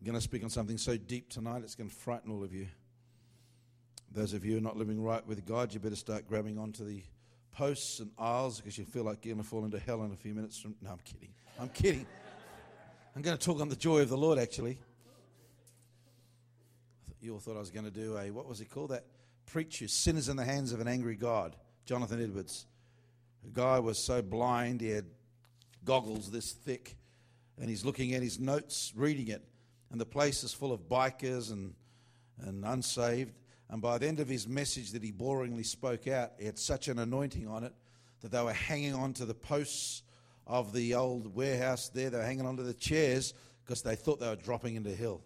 I'm going to speak on something so deep tonight, it's going to frighten all of you. Those of you who are not living right with God, you better start grabbing onto the posts and aisles because you feel like you're going to fall into hell in a few minutes from... No, I'm kidding. I'm kidding. I'm going to talk on the joy of the Lord, actually. You all thought I was going to do what was it called? That preacher, Sinners in the Hands of an Angry God, Jonathan Edwards. The guy was so blind, he had goggles this thick, and he's looking at his notes, reading it, and the place is full of bikers and unsaved. And by the end of his message that he boringly spoke out, he had such an anointing on it that they were hanging on to the posts of the old warehouse there. They were hanging onto the chairs because they thought they were dropping into hell.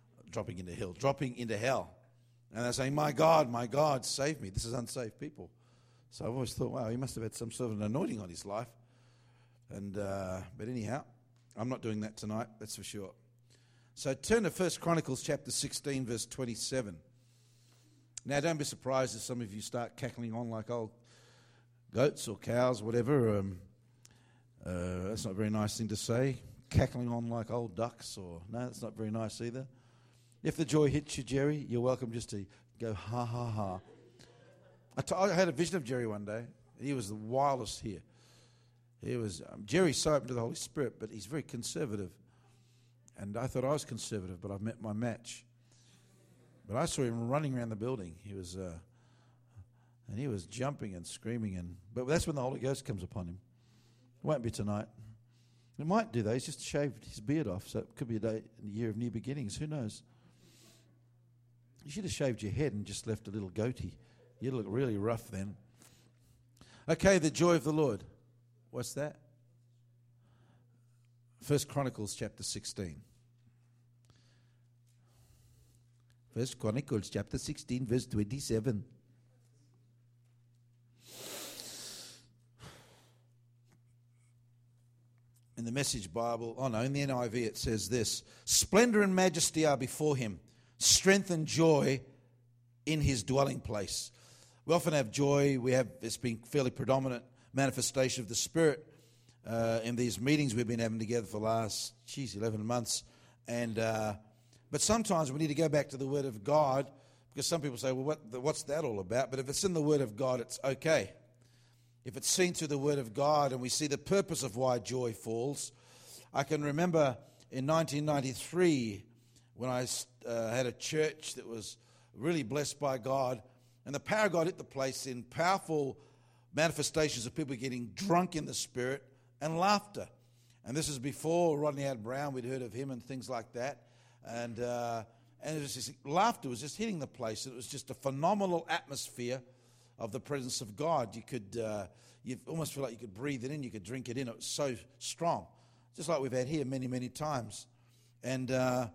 And they're saying, my God, save me. This is unsaved people. So I've always thought, wow, he must have had some sort of an anointing on his life. And but anyhow, I'm not doing that tonight, that's for sure. So turn to 1 Chronicles chapter 16, verse 27. Now, don't be surprised if some of you start cackling on like old goats or cows, whatever. That's not a very nice thing to say. Cackling on like old ducks, or no, that's not very nice either. If the joy hits you, Jerry, you're welcome just to go ha, ha, ha. I had a vision of Jerry one day. He was the wildest here. He was Jerry's so open to the Holy Spirit, but he's very conservative. And I thought I was conservative, but I've met my match. But I saw him running around the building. He was jumping and screaming, but that's when the Holy Ghost comes upon him. It won't be tonight. It might do though. He's just shaved his beard off, so it could be a year of new beginnings. Who knows? You should have shaved your head and just left a little goatee. You'd look really rough then. Okay, the joy of the Lord. What's that? 1 Chronicles chapter 16. 1 Chronicles chapter 16, verse 27. In the Message Bible, in the NIV it says this: splendor and majesty are before him, strength and joy in his dwelling place. We often have joy. It's been fairly predominant manifestation of the Spirit in these meetings we've been having together for the last 11 months. But sometimes we need to go back to the Word of God, because some people say, well, what's that all about? But if it's in the Word of God, it's okay. If it's seen through the Word of God and we see the purpose of why joy falls. I can remember in 1993 when I had a church that was really blessed by God, and the power of God hit the place in powerful manifestations of people getting drunk in the Spirit and laughter. And this is before Rodney Howard-Browne. We'd heard of him and things like that. And it was just, laughter was just hitting the place. It was just a phenomenal atmosphere of the presence of God. You almost feel like you could breathe it in, you could drink it in. It was so strong, just like we've had here many, many times. And I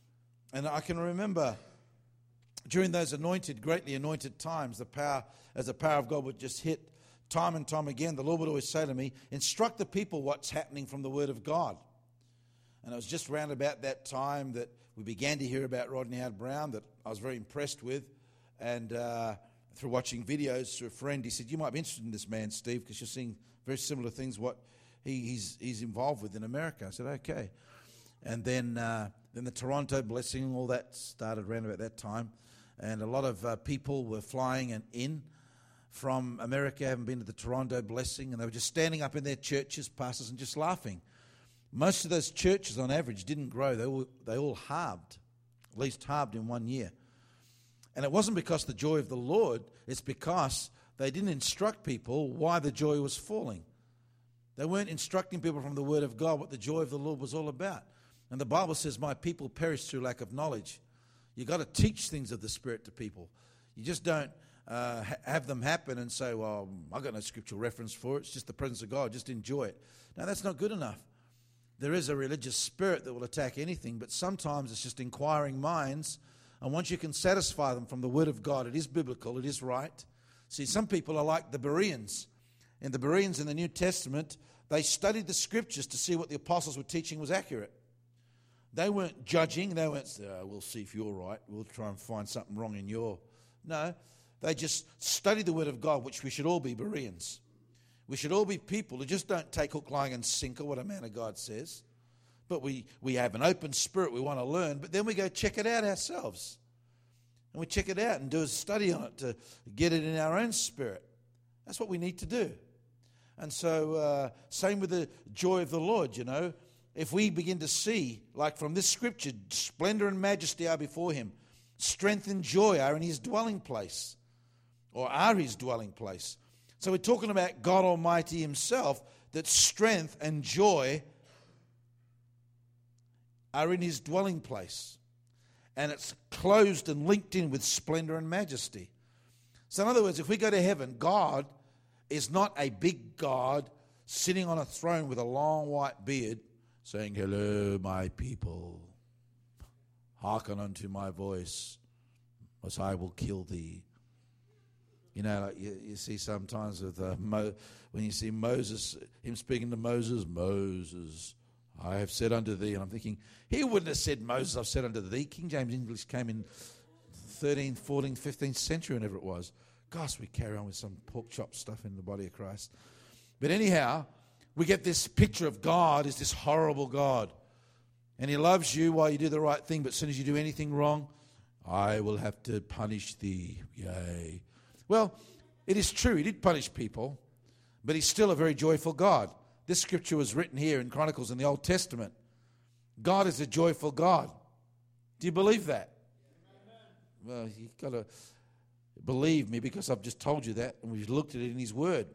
can remember during those greatly anointed times, the power of God would just hit time and time again. The Lord would always say to me, instruct the people what's happening from the Word of God. And it was just round about that time that we began to hear about Rodney Howard-Browne, that I was very impressed with. And through watching videos through a friend, he said, you might be interested in this man, Steve, because you're seeing very similar things what he's involved with in America. I said, okay. And then the Toronto blessing, all that started around about that time. And a lot of people were flying in from America, having been to the Toronto blessing, and they were just standing up in their churches, pastors, and just laughing. Most of those churches, on average, didn't grow. They all halved, at least halved in 1 year. And it wasn't because the joy of the Lord, it's because they didn't instruct people why the joy was falling. They weren't instructing people from the Word of God what the joy of the Lord was all about. And the Bible says, my people perish through lack of knowledge. You've got to teach things of the Spirit to people. You just don't have them happen and say, well, I've got no scriptural reference for it. It's just the presence of God. Just enjoy it. Now, that's not good enough. There is a religious spirit that will attack anything, but sometimes it's just inquiring minds. And once you can satisfy them from the Word of God, it is biblical, it is right. See, some people are like the Bereans. And the Bereans in the New Testament, they studied the Scriptures to see what the apostles were teaching was accurate. They weren't judging. They weren't, we'll see if you're right. We'll try and find something wrong in your... No, they just studied the Word of God, which we should all be Bereans. We should all be people who just don't take hook, line, and sinker what a man of God says, but we have an open spirit. We want to learn, but then we go check it out ourselves. And we check it out and do a study on it to get it in our own spirit. That's what we need to do. And so, same with the joy of the Lord, you know. If we begin to see, like from this scripture, splendor and majesty are before him. Strength and joy are in his dwelling place, or are his dwelling place. So we're talking about God Almighty himself, that strength and joy are in his dwelling place. And it's closed and linked in with splendor and majesty. So in other words, if we go to heaven, God is not a big God sitting on a throne with a long white beard saying, "Hello, my people. Hearken unto my voice, or I will kill thee." You know, like you see sometimes with when you see Moses, him speaking to Moses, "Moses, I have said unto thee," and I'm thinking, he wouldn't have said, "Moses, I've said unto thee." King James English came in 13th, 14th, 15th century, whenever it was. Gosh, we carry on with some pork chop stuff in the body of Christ. But anyhow, we get this picture of God as this horrible God. And he loves you while you do the right thing, but as soon as you do anything wrong, "I will have to punish thee." Yay. Well, it is true, he did punish people, but he's still a very joyful God. This scripture was written here in Chronicles in the Old Testament. God is a joyful God. Do you believe that? Well, you've got to believe me, because I've just told you that, and we've looked at it in his word.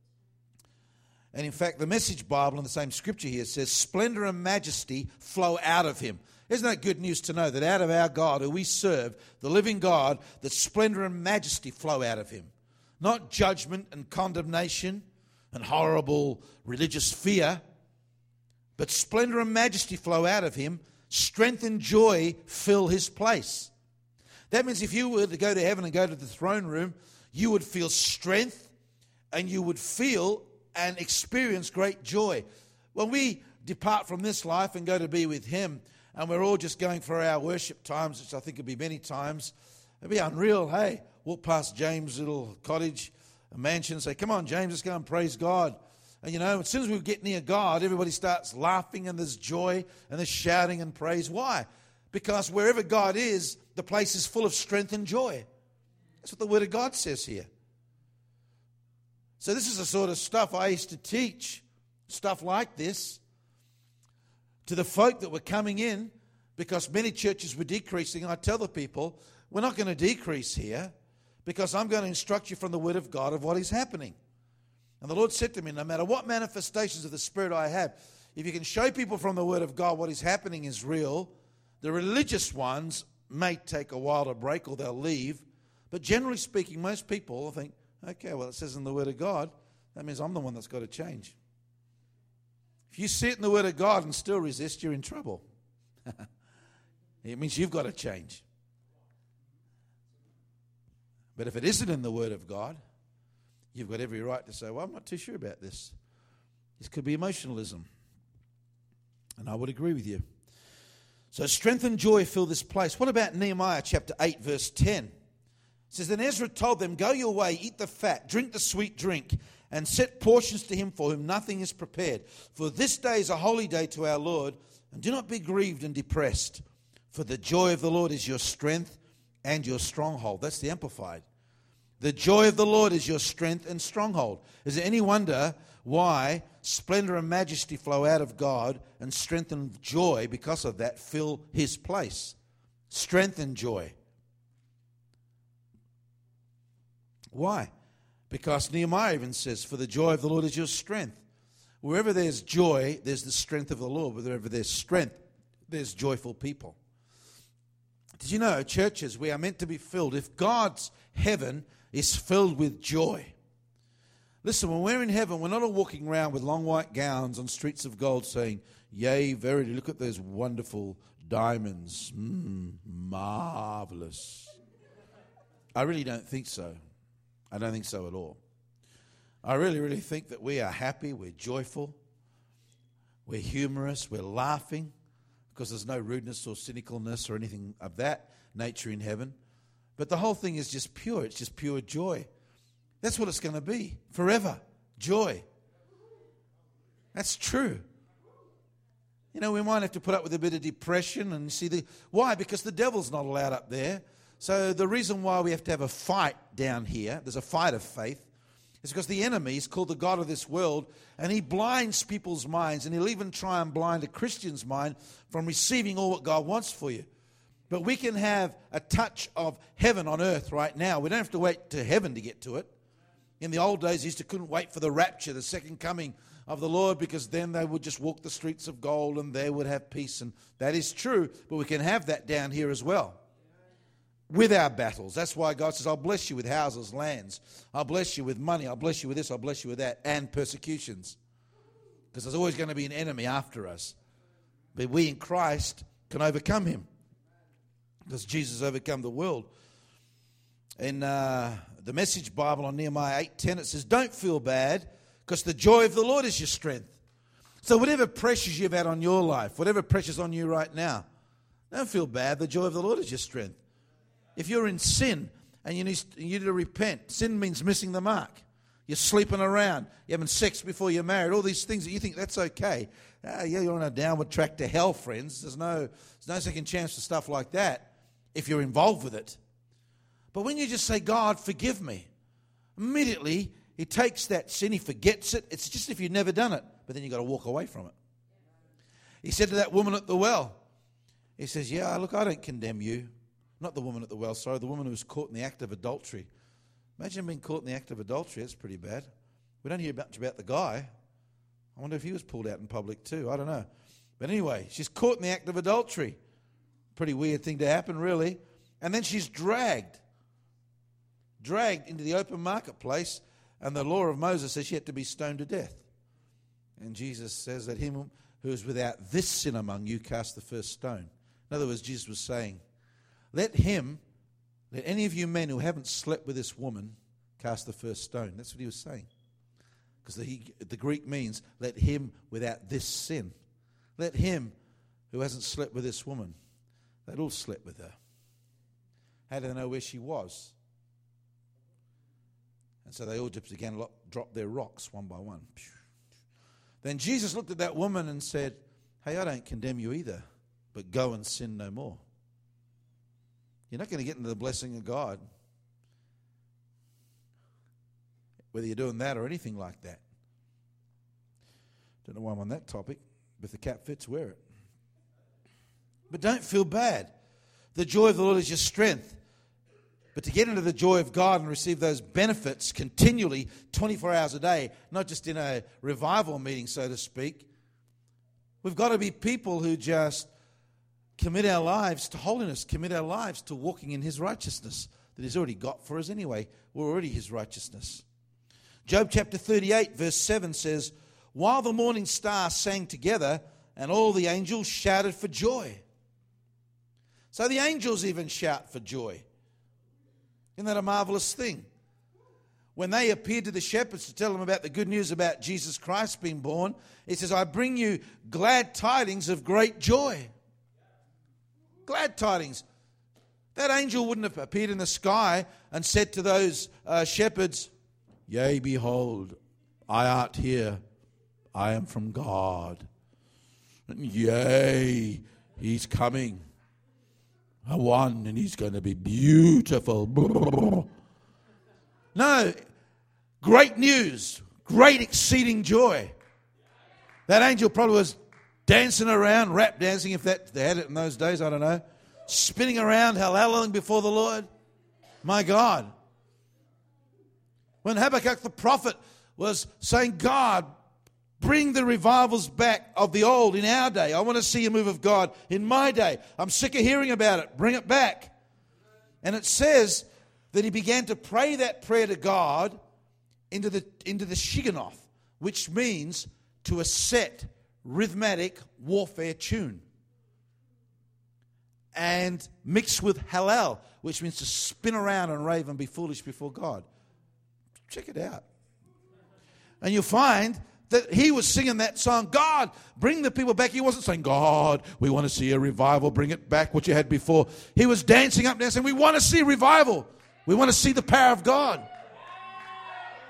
And in fact, the Message Bible in the same scripture here says, splendor and majesty flow out of him. Isn't that good news to know that out of our God, who we serve, the living God, that splendor and majesty flow out of him? Not judgment and condemnation and horrible religious fear, but splendor and majesty flow out of him. Strength and joy fill his place. That means if you were to go to heaven and go to the throne room, you would feel strength and you would feel and experience great joy. When we depart from this life and go to be with him, and we're all just going for our worship times, which I think will be many times, it'll be unreal. Hey, walk past James' little cottage, a mansion, say, "Come on, James, let's go and praise God." And you know, as soon as we get near God, everybody starts laughing and there's joy and there's shouting and praise. Why? Because wherever God is, the place is full of strength and joy. That's what the Word of God says here. So this is the sort of stuff I used to teach, stuff like this, to the folk that were coming in, because many churches were decreasing. I tell the people, we're not going to decrease here, because I'm going to instruct you from the Word of God of what is happening. And the Lord said to me, no matter what manifestations of the Spirit I have, if you can show people from the Word of God what is happening is real, the religious ones may take a while to break or they'll leave. But generally speaking, most people think, okay, well, it says in the Word of God, that means I'm the one that's got to change. If you see it in the Word of God and still resist, you're in trouble. It means you've got to change. But if it isn't in the Word of God, you've got every right to say, well, I'm not too sure about this. This could be emotionalism. And I would agree with you. So strength and joy fill this place. What about Nehemiah chapter 8, verse 10? It says, then Ezra told them, go your way, eat the fat, drink the sweet drink, and set portions to him for whom nothing is prepared. For this day is a holy day to our Lord, and do not be grieved and depressed. For the joy of the Lord is your strength and your stronghold. That's the Amplified. The joy of the Lord is your strength and stronghold. Is there any wonder why splendor and majesty flow out of God, and strength and joy, because of that, fill his place? Strength and joy. Why? Because Nehemiah even says, for the joy of the Lord is your strength. Wherever there's joy, there's the strength of the Lord. Wherever there's strength, there's joyful people. Did you know, churches, we are meant to be filled. If God's heaven is filled with joy. Listen, when we're in heaven, we're not all walking around with long white gowns on streets of gold saying, yea, verily, look at those wonderful diamonds. Marvelous. I really don't think so. I don't think so at all. I really, really think that we are happy, we're joyful, we're humorous, we're laughing, because there's no rudeness or cynicalness or anything of that nature in heaven. But the whole thing is just pure. It's just pure joy. That's what it's going to be forever. Joy. That's true. we might have to put up with a bit of depression and why? Because the devil's not allowed up there. So the reason why we have to have a fight down here, there's a fight of faith, is because the enemy is called the God of this world, and he blinds people's minds, and he'll even try and blind a Christian's mind from receiving all what God wants for you. But we can have a touch of heaven on earth right now. We don't have to wait to heaven to get to it. In the old days, couldn't wait for the rapture, the second coming of the Lord, because then they would just walk the streets of gold and they would have peace. And that is true, but we can have that down here as well. With our battles. That's why God says, I'll bless you with houses, lands. I'll bless you with money. I'll bless you with this. I'll bless you with that. And persecutions. Because there's always going to be an enemy after us. But we in Christ can overcome him. Because Jesus overcome the world. In the Message Bible on Nehemiah 8:10, it says, don't feel bad, because the joy of the Lord is your strength. So whatever pressures you've had on your life, whatever pressures on you right now, don't feel bad. The joy of the Lord is your strength. If you're in sin and you need to repent, sin means missing the mark. You're sleeping around. You're having sex before you're married. All these things that you think that's okay. You're on a downward track to hell, friends. There's no second chance for stuff like that if you're involved with it. But when you just say, God, forgive me, immediately he takes that sin, he forgets it. It's just if you've never done it, but then you've got to walk away from it. He said to that woman at the well, he says, yeah, look, I don't condemn you. Not the woman at the well, sorry, the woman who was caught in the act of adultery. Imagine being caught in the act of adultery. That's pretty bad. We don't hear much about the guy. I wonder if he was pulled out in public too. I don't know. But anyway, she's caught in the act of adultery. Pretty weird thing to happen, really. And then she's dragged into the open marketplace, and the law of Moses says she had to be stoned to death. And Jesus says that him who is without this sin among you cast the first stone. In other words, Jesus was saying, let any of you men who haven't slept with this woman cast the first stone. That's what he was saying. Because the Greek means, let him without this sin. Let him who hasn't slept with this woman. They'd all slept with her. How do they know where she was? And so they all just began to drop their rocks one by one. Then Jesus looked at that woman and said, hey, I don't condemn you either, but go and sin no more. You're not going to get into the blessing of God, whether you're doing that or anything like that. Don't know why I'm on that topic, but if the cap fits, wear it. But don't feel bad. The joy of the Lord is your strength. But to get into the joy of God and receive those benefits continually, 24 hours a day, not just in a revival meeting, so to speak, we've got to be people who just commit our lives to holiness, commit our lives to walking in his righteousness that he's already got for us anyway. We're already his righteousness. Job chapter 38 verse 7 says, while the morning stars sang together and all the angels shouted for joy. So the angels even shout for joy. Isn't that a marvelous thing? When they appeared to the shepherds to tell them about the good news about Jesus Christ being born, it says, I bring you glad tidings of great joy. Glad tidings. That angel wouldn't have appeared in the sky and said to those shepherds, yea, behold, I art here. I am from God. And yea, he's coming. A one, and he's going to be beautiful. No, great news, great exceeding joy. That angel probably was dancing around, rap dancing, if they had it in those days, I don't know. Spinning around, hallelujah before the Lord. My God. When Habakkuk the prophet was saying, God, bring the revivals back of the old in our day. I want to see a move of God in my day. I'm sick of hearing about it. Bring it back. And it says that he began to pray that prayer to God into the Shigionoth, which means to a set rhythmic warfare tune. And mixed with Hallel, which means to spin around and rave and be foolish before God. Check it out. And you'll find that he was singing that song, God, bring the people back. He wasn't saying, God, we want to see a revival, bring it back what you had before. He was dancing up and down saying, we want to see revival. We want to see the power of God.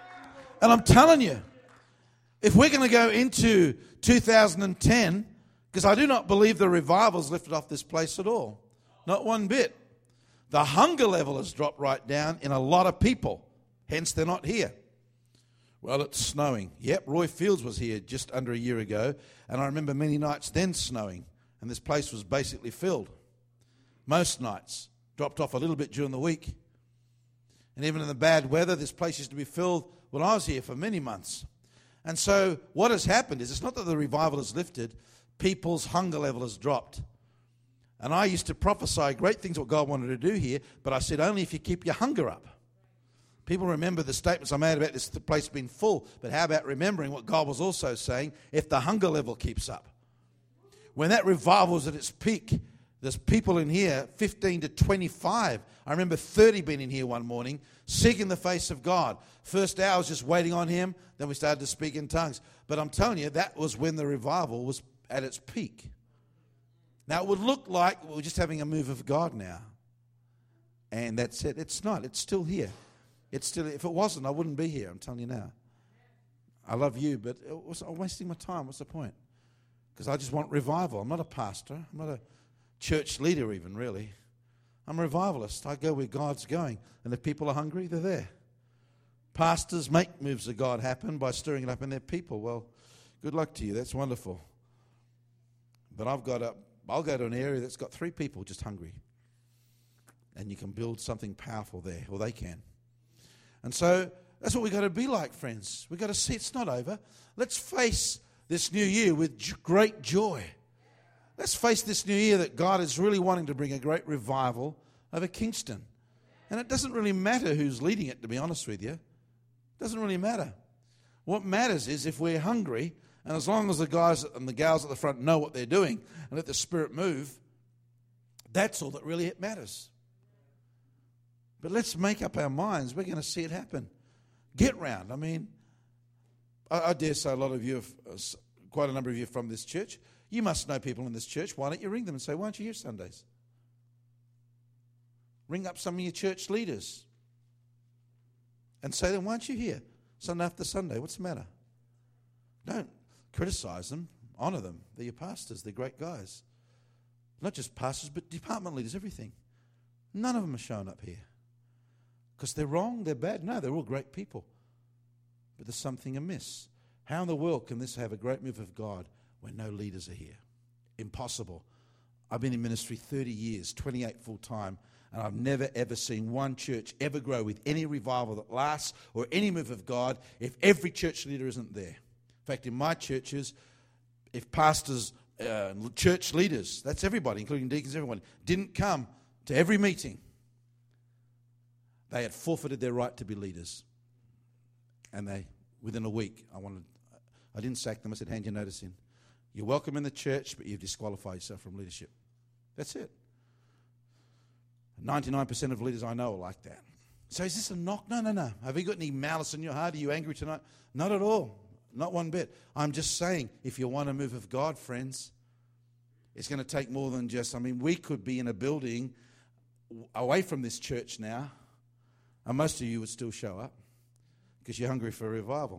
And I'm telling you, if we're going to go into 2010, Because I do not believe the revival's lifted off this place at all. Not one bit. The hunger level has dropped right down in a lot of people. Hence, they're not here. Well, it's snowing. Yep, Roy Fields was here just under a year ago, and I remember many nights then snowing, and this place was basically filled. Most nights. Dropped off a little bit during the week. And even in the bad weather, this place used to be filled when I was here for many months. And so what has happened is, it's not that the revival has lifted, people's hunger level has dropped. And I used to prophesy great things what God wanted to do here, but I said only if you keep your hunger up. People remember the statements I made about this place being full, but how about remembering what God was also saying, if the hunger level keeps up? When that revival was at its peak, there's people in here, 15 to 25. I remember 30 being in here one morning, seeking the face of God. First hour was just waiting on Him, then we started to speak in tongues. But I'm telling you, that was when the revival was at its peak. Now, it would look like we're just having a move of God now. And that's it. It's not. It's still here. It's still. If it wasn't, I wouldn't be here. I'm telling you now. I love you, but I'm wasting my time. What's the point? Because I just want revival. I'm not a pastor. I'm not a church leader even, really. I'm a revivalist. I go where God's going. And if people are hungry, they're there. Pastors make moves of God happen by stirring it up in their people. Well, good luck to you. That's wonderful. But I'll go to an area that's got 3 people just hungry. And you can build something powerful there, or they can. And so that's what we've got to be like, friends. We've got to see it's not over. Let's face this new year with great joy. Let's face this new year that God is really wanting to bring a great revival over Kingston. And it doesn't really matter who's leading it, to be honest with you. It doesn't really matter. What matters is if we're hungry, and as long as the guys and the gals at the front know what they're doing and let the Spirit move, that's all that really matters. But let's make up our minds. We're going to see it happen. Get round. I mean, I dare say a lot of you, quite a number of you from this church, you must know people in this church. Why don't you ring them and say, why aren't you here Sundays? Ring up some of your church leaders and say to them, why aren't you here Sunday after Sunday? What's the matter? Don't criticize them. Honour them. They're your pastors. They're great guys. Not just pastors, but department leaders, everything. None of them are showing up here. Because they're wrong, they're bad. No, they're all great people. But there's something amiss. How in the world can this have a great move of God when no leaders are here? Impossible. I've been in ministry 30 years, 28 full time, and I've never ever seen one church ever grow with any revival that lasts or any move of God if every church leader isn't there. In fact, in my churches, if pastors, church leaders, that's everybody, including deacons, everyone, didn't come to every meeting, they had forfeited their right to be leaders. And they, within a week, I didn't sack them. I said, hand your notice in. You're welcome in the church, but you've disqualified yourself from leadership. That's it. 99% of leaders I know are like that. So is this a knock? No. Have you got any malice in your heart? Are you angry tonight? Not at all. Not one bit. I'm just saying, if you want a move of God, friends, it's going to take more than just, we could be in a building away from this church now, and most of you would still show up because you're hungry for a revival.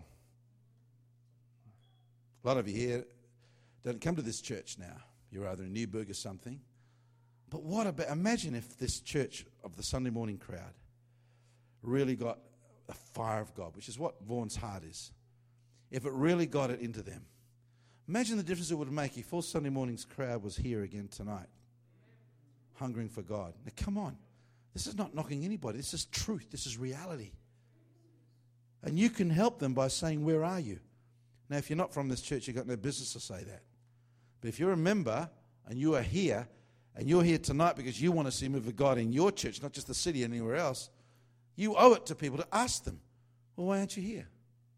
A lot of you here don't come to this church now. You're either in Newburgh or something. But imagine if this church of the Sunday morning crowd really got a fire of God, which is what Vaughan's heart is. If it really got it into them. Imagine the difference it would make if all Sunday morning's crowd was here again tonight, hungering for God. Now, come on. This is not knocking anybody. This is truth. This is reality. And you can help them by saying, where are you? Now, if you're not from this church, you've got no business to say that. But if you're a member and you are here, and you're here tonight because you want to see a move of God in your church, not just the city, anywhere else, you owe it to people to ask them, well, why aren't you here?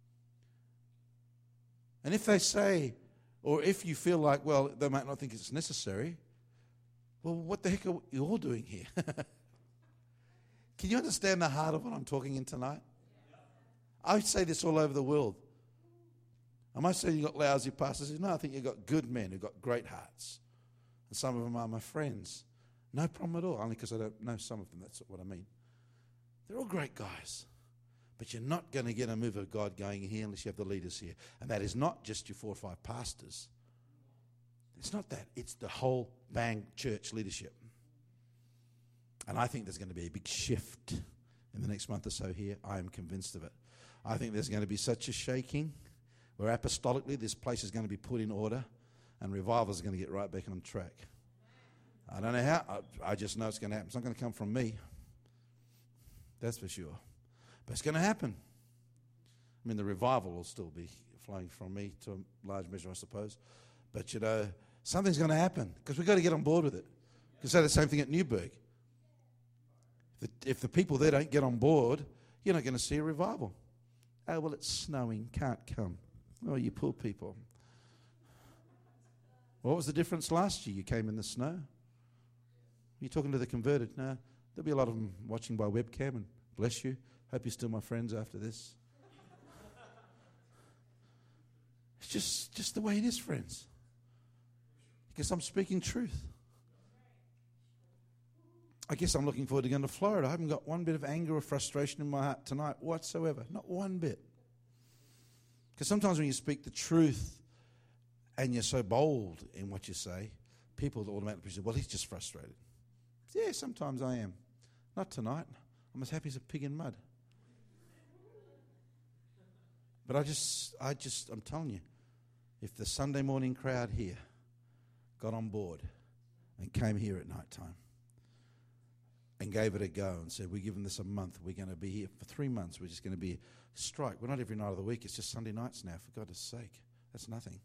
And if they say, or if you feel like, well, they might not think it's necessary, well, what the heck are you all doing here? Can you understand the heart of what I'm talking in tonight? I say this all over the world. I might say you've got lousy pastors. No, I think you've got good men who've got great hearts. And some of them are my friends. No problem at all, only because I don't know some of them. That's what I mean. They're all great guys. But you're not going to get a move of God going in here unless you have the leaders here. And that is not just your 4 or 5 pastors. It's not that. It's the whole Bang Church leadership. And I think there's going to be a big shift in the next month or so here. I am convinced of it. I think there's going to be such a shaking where apostolically this place is going to be put in order and revival is going to get right back on track. I don't know how. I just know it's going to happen. It's not going to come from me. That's for sure. But it's going to happen. I mean, the revival will still be flowing from me to a large measure, I suppose. But, something's going to happen because we've got to get on board with it. You can say the same thing at Newburgh. If the people there don't get on board, you're not going to see a revival. Oh, well, it's snowing, can't come. Oh, you poor people. What was the difference last year? You came in the snow. You're talking to the converted. No, there'll be a lot of them watching by webcam, and bless you. Hope you're still my friends after this. It's just the way it is, friends. Because I'm speaking truth. I guess I'm looking forward to going to Florida. I haven't got one bit of anger or frustration in my heart tonight whatsoever. Not one bit. Because sometimes when you speak the truth and you're so bold in what you say, people automatically say, well, he's just frustrated. Yeah, sometimes I am. Not tonight. I'm as happy as a pig in mud. But I'm telling you, if the Sunday morning crowd here got on board and came here at night time and gave it a go and said, we're giving this a month, we're going to be here for 3 months, we're just going to be strike. We're not every night of the week, it's just Sunday nights now, for God's sake. That's nothing.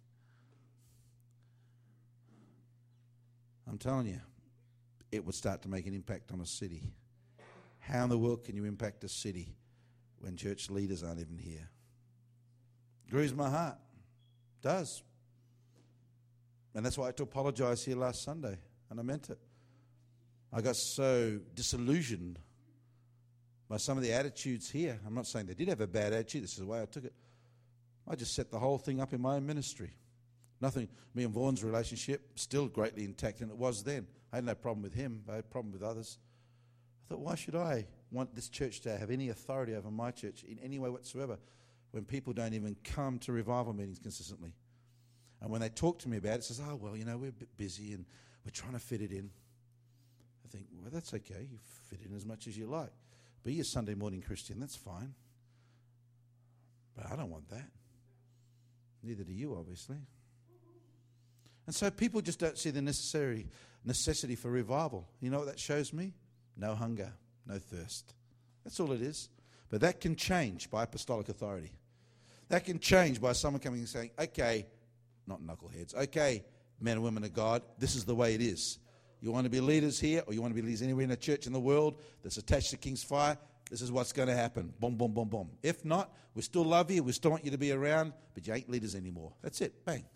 I'm telling you, it would start to make an impact on a city. How in the world can you impact a city when church leaders aren't even here? It grieves my heart. It does. And that's why I had to apologize here last Sunday, and I meant it. I got so disillusioned by some of the attitudes here. I'm not saying they did have a bad attitude. This is the way I took it. I just set the whole thing up in my own ministry. Nothing. Me and Vaughan's relationship still greatly intact, and it was then. I had no problem with him. I had a problem with others. I thought, why should I want this church to have any authority over my church in any way whatsoever when people don't even come to revival meetings consistently? And when they talk to me about it, it says, oh, well, we're a bit busy and we're trying to fit it in. I think, well, that's okay. You fit in as much as you like. Be a Sunday morning Christian, that's fine. But I don't want that. Neither do you, obviously. And so people just don't see the necessity for revival. You know what that shows me? No hunger, no thirst. That's all it is. But that can change by apostolic authority. That can change by someone coming and saying, okay, not knuckleheads, okay, men and women of God, this is the way it is. You want to be leaders here, or you want to be leaders anywhere in a church in the world that's attached to King's Fire, this is what's going to happen. Boom, boom, boom, boom. If not, we still love you, we still want you to be around, but you ain't leaders anymore. That's it. Bang.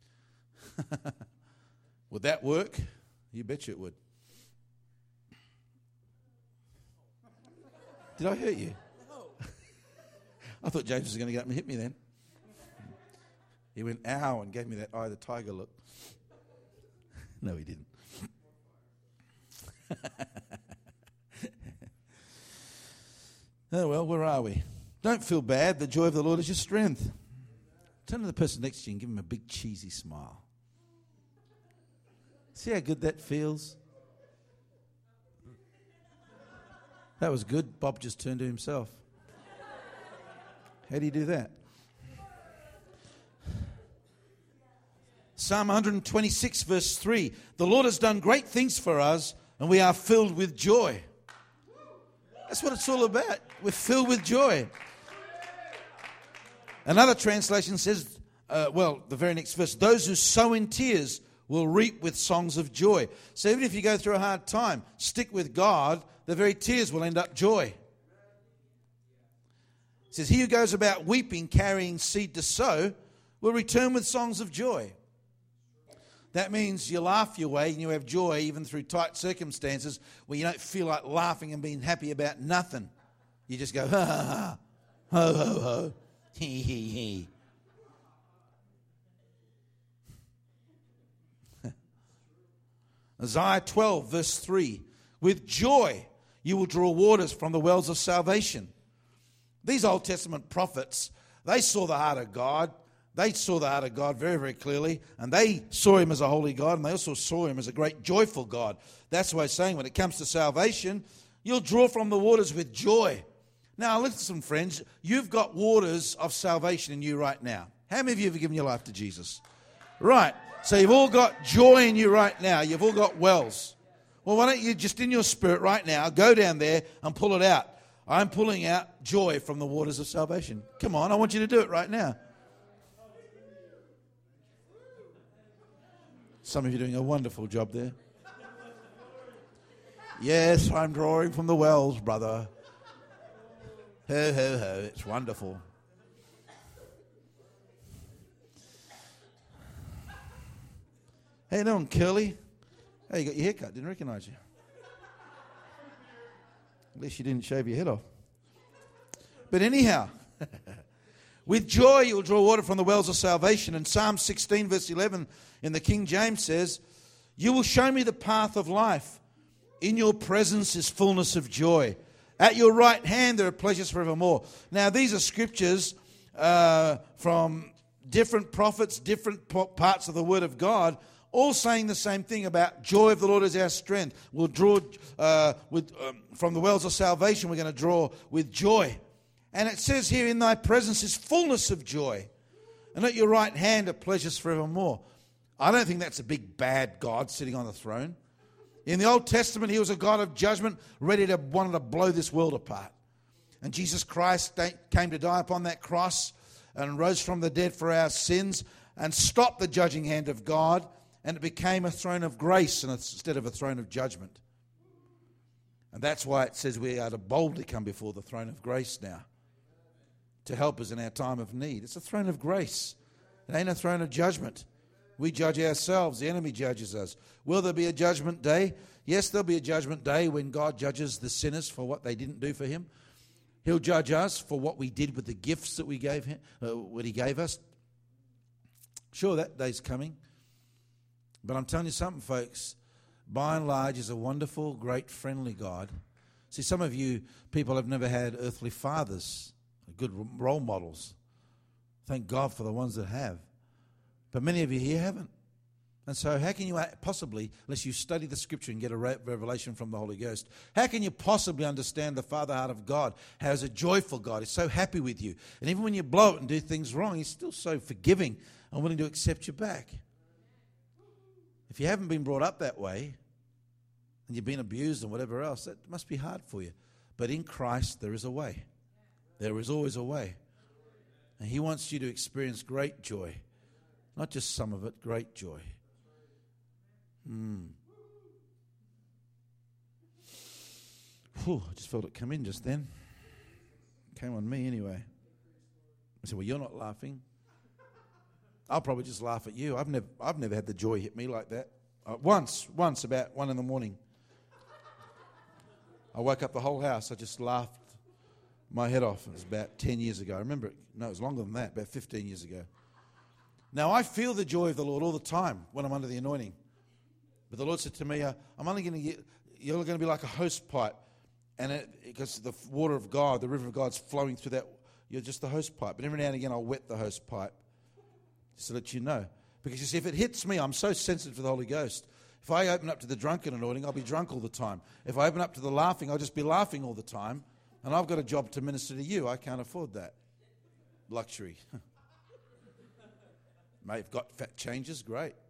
Would that work? You betcha it would. Did I hurt you? No. I thought James was going to get up and hit me then. He went, ow, and gave me that eye of the tiger look. No, he didn't. Oh, well, where are we? Don't feel bad. The joy of the Lord is your strength. Turn to the person next to you and give him a big cheesy smile. See how good that feels? That was good. Bob just turned to himself. How do you do that? Psalm 126 verse 3. The Lord has done great things for us, and we are filled with joy. That's what it's all about. We're filled with joy. Another translation says, the very next verse, those who sow in tears will reap with songs of joy. So even if you go through a hard time, stick with God, the very tears will end up joy. It says, he who goes about weeping, carrying seed to sow, will return with songs of joy. That means you laugh your way and you have joy even through tight circumstances where you don't feel like laughing and being happy about nothing. You just go, ha, ha, ha, ho, ho, ho, he, he. Isaiah 12, verse 3. With joy you will draw waters from the wells of salvation. These Old Testament prophets, they saw the heart of God. They saw the heart of God very, very clearly, and they saw him as a holy God, and they also saw him as a great joyful God. That's why he's saying when it comes to salvation, you'll draw from the waters with joy. Now, listen, friends, you've got waters of salvation in you right now. How many of you have given your life to Jesus? Right. So you've all got joy in you right now. You've all got wells. Well, why don't you just in your spirit right now, go down there and pull it out. I'm pulling out joy from the waters of salvation. Come on, I want you to do it right now. Some of you are doing a wonderful job there. Yes, I'm drawing from the wells, brother. Ho, ho, ho. It's wonderful. How you doing, Curly? Hey, you got your hair cut. Didn't recognise you. At least you didn't shave your head off. But anyhow, with joy you'll draw water from the wells of salvation. And Psalm 16 verse 11 in the King James says, you will show me the path of life. In your presence is fullness of joy. At your right hand there are pleasures forevermore. Now these are scriptures from different prophets, different parts of the Word of God, all saying the same thing about joy of the Lord is our strength. We'll draw from the wells of salvation, we're going to draw with joy. And it says here, in thy presence is fullness of joy. And at your right hand are pleasures forevermore. I don't think that's a big bad God sitting on the throne. In the Old Testament, he was a God of judgment, wanted to blow this world apart. And Jesus Christ came to die upon that cross and rose from the dead for our sins and stopped the judging hand of God, and it became a throne of grace instead of a throne of judgment. And that's why it says we are to boldly come before the throne of grace now to help us in our time of need. It's a throne of grace. It ain't a throne of judgment. We judge ourselves. The enemy judges us. Will there be a judgment day? Yes, there'll be a judgment day when God judges the sinners for what they didn't do for him. He'll judge us for what we did with the gifts that we gave him, what he gave us. Sure, that day's coming. But I'm telling you something, folks. By and large, he's a wonderful, great, friendly God. See, some of you people have never had earthly fathers, good role models. Thank God for the ones that have. But many of you here haven't. And so how can you possibly, unless you study the scripture and get a revelation from the Holy Ghost, how can you possibly understand the Father heart of God? How is a joyful God? He's so happy with you. And even when you blow it and do things wrong, he's still so forgiving and willing to accept you back. If you haven't been brought up that way and you've been abused and whatever else, that must be hard for you. But in Christ, there is a way. There is always a way. And he wants you to experience great joy. Not just some of it, great joy. Whew, I just felt it come in just then. It came on me anyway. I said, well, you're not laughing. I'll probably just laugh at you. I've never had the joy hit me like that. Once about 1 a.m. I woke up the whole house. I just laughed my head off. It was about 10 years ago. I remember it. No, it was longer than that, about 15 years ago. Now, I feel the joy of the Lord all the time when I'm under the anointing. But the Lord said to me, you're going to be like a hose pipe. And because the water of God, the river of God's flowing through that, you're just the hose pipe. But every now and again, I'll wet the hose pipe just to let you know. Because you see, if it hits me, I'm so sensitive to the Holy Ghost. If I open up to the drunken anointing, I'll be drunk all the time. If I open up to the laughing, I'll just be laughing all the time. And I've got a job to minister to you. I can't afford that luxury. Mate, you've got fat changes, great.